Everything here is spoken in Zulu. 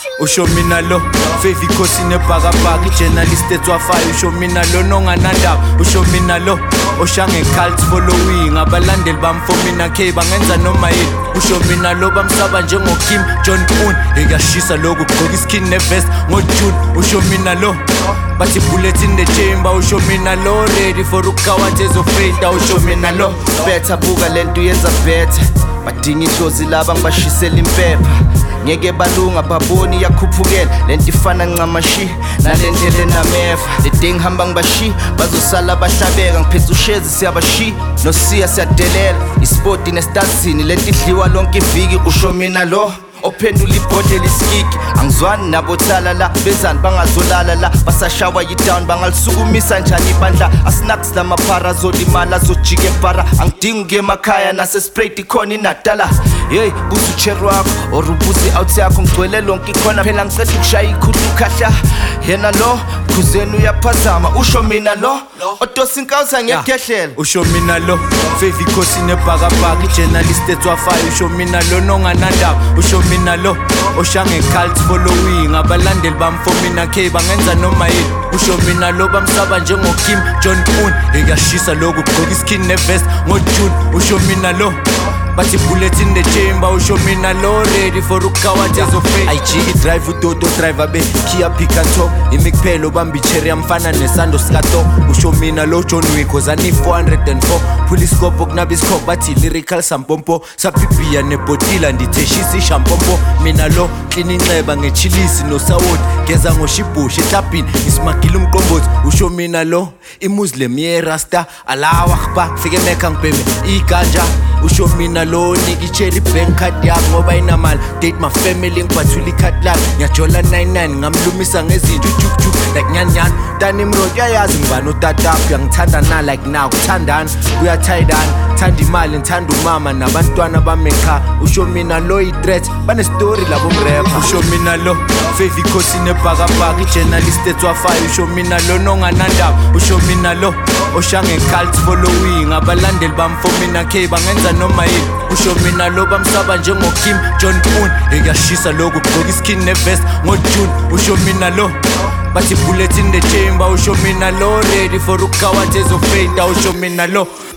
usho mina lo Favi Khosi nebhakabhaka ijournalist etswafayo usho mina lo nonganandaba usho mina lo oshange cult following abalandeli bamfo mina K bangenza noma yini usho mina lo bamsaba njengo Kim John Un ekashisa lokhu gqoka iskin nevest ngoJune usho mina lo bathi bullet in the chamber usho mina lo ready for ukawathe ezofenda usho mina lo better buka lento yenza better badinga idlozi laba ngibashisela impepha ngeke balunga baboni yakhuphukela lento ifana ncamashi nalendlela enameva leding hamba ngibashi bazosala bahlabeka ngiphethe ushezi siyabashi nosiya siyadelela isport inestazini lento idliwa lonke iviki usho mina lo ophendula ibhodlela iskiki angizwani nabo thala la bezani bangazolala la basashawa yidown bangalisukumisa njani ibandla asinax lamaphara zolimala zojike para angidingi ke emakhaya nase sprayed ikhona inadala hey buzu chero wakho or ubuzi out yakho ngicwele lonke ikhona phela ngicela ukushaya ikhulu khahla yena lo khuzeni uyaphazama usho mina lo odosa inkawuza ngiyagehlela usho mina lo Favi Khosi nebhakabhaka ijournalist etswafayo usho mina lo nonganandaba usho mina lo oshange cult following abalandeli bamfo mina K bangenza noma yini usho mina lo bamsaba njengo Kim John Un ekashisa lokhu gqoka iskin nevest ngoJune usho mina lo bathi bullet in the chamber usho mina lo ready for ukawathe ezofenda ayijiki drive udodo driver be Kia Picanto imikuphelo bamba icherry yamfana nesando sikato usho mina lo John Wick ozani 404 police scope kunabiskop bathi lyrical sampompo sapipia nebotila nditheshisa ishampompo mina lo clean inceba ngechilisi nosawoti geza ngoshibushi etlapini ismagila umqombothi usho mina lo imuslim yerasta alawa khba fike mekha ngibheme iganja usho mina lo niki cherry bank card yakho ngoba inamali date my family ngiphathula icard lami ngiyajola 99 ngamlumisa ngezinto juk like nyanyan tani mroti yayazi ngibani utataphi ngithanda na like now kuthandana kuyathayidana thanda imali ngithanda umama nabantwana bamekha usho mina lo i-threat bane story labo mrapper usho mina lo Favi Khosi nebhakabhaka ijournalist etswafayo usho mina lo nonganandaba usho mina lo oshange cult following abalandeli bamfo mina K bangenza noma yini usho mina lo bamsaba njengo Kim John Un ekashisa lokhu gqoka iskin nevest ngoJune usho mina lo bathi bullet in the chamber usho mina lo ready for ukawathe ezofenda usho mina lo